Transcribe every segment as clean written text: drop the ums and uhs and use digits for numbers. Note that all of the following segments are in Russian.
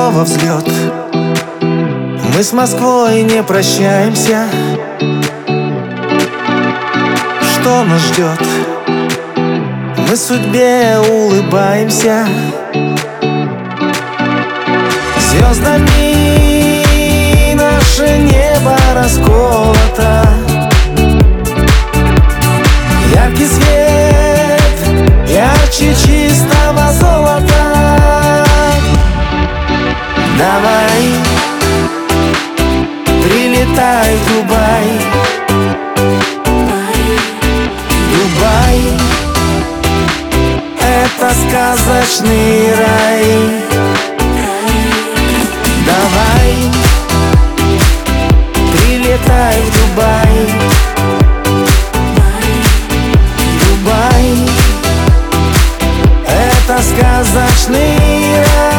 снова взлет. Мы с Москвой не прощаемся. Что нас ждет? Мы судьбе улыбаемся. Звездами наше небо расколото. Яркий свет, ярче чистого золота. Давай, прилетай в Дубай. Дубай — это сказочный рай. Давай, прилетай в Дубай. Дубай — это сказочный рай.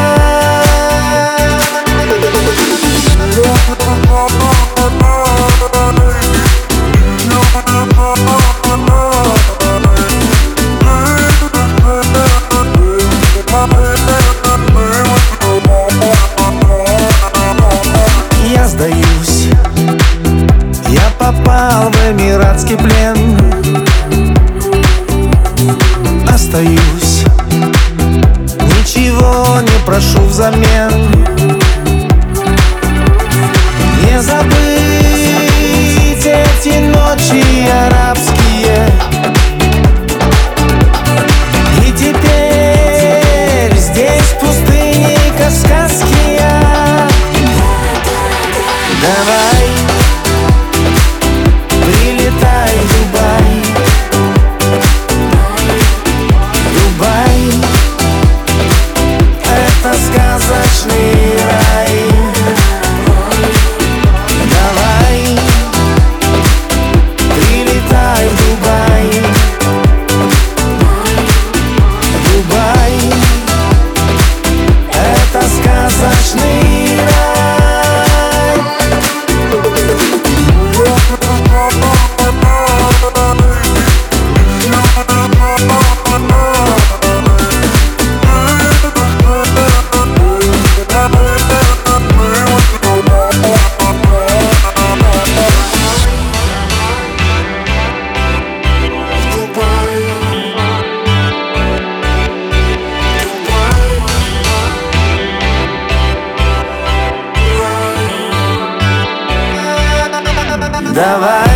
Я сдаюсь, я попал в эмиратский плен. Остаюсь, ничего не прошу взамен. Не забыть эти ночи арабские. И теперь здесь пустыни, как в сказке я. Давай, прилетай в Дубай. Дубай — это сказочный рай. Давай, прилетай в Дубай. Дубай — это сказочный рай. Давай.